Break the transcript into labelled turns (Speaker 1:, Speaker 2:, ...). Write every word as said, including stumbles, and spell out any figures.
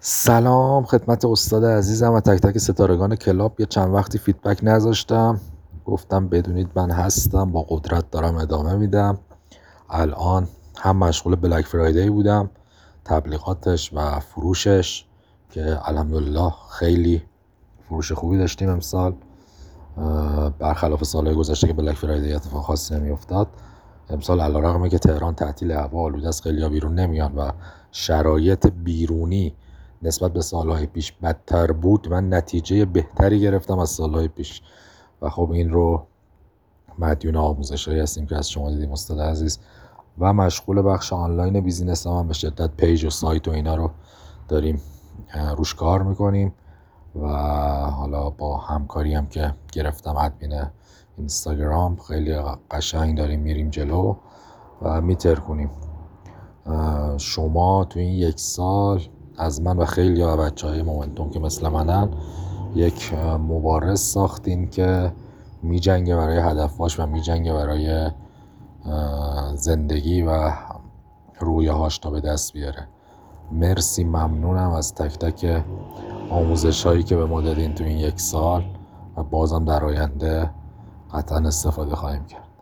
Speaker 1: سلام خدمت استاد عزیزم و تک تک ستارگان کلاب. یه چند وقتی فیدبک نذاشتم، گفتم بدونید من هستم، با قدرت دارم ادامه میدم. الان هم مشغول بلک فرایدی بودم، تبلیغاتش و فروشش که الحمدلله خیلی فروش خوبی داشتیم امسال، برخلاف سالهای گذشته که بلک فرایدی اتفاق خاصی نمیافتاد. امسال علیرغم که تهران تعطیل، هوا آلوده است، خیلیا بیرون نمیان و شرایط بیرونی نسبت به سالهای پیش بدتر بود، من نتیجه بهتری گرفتم از سالهای پیش و خب این رو مدیون آموزش‌هایی هستیم که از شما دیدیم استاد عزیز. و مشغول بخش آنلاین بیزینس هم به شدت، پیج و سایت و اینا رو داریم روش کار میکنیم و حالا با همکاری هم که گرفتم ادمین اینستاگرام، خیلی قشنگ داریم میریم جلو و میترکونیم. شما تو این یک سال از من و خیلی ها بچه های مومنتوم که مثل منن یک مبارز ساختین که می جنگه برای هدفاش و می جنگه برای زندگی و رویه هاش تا به دست بیاره. مرسی، ممنونم از تک تک آموزش هایی که به ما دادین تو این یک سال و بازم در آینده قطعا استفاده خواهیم کرد.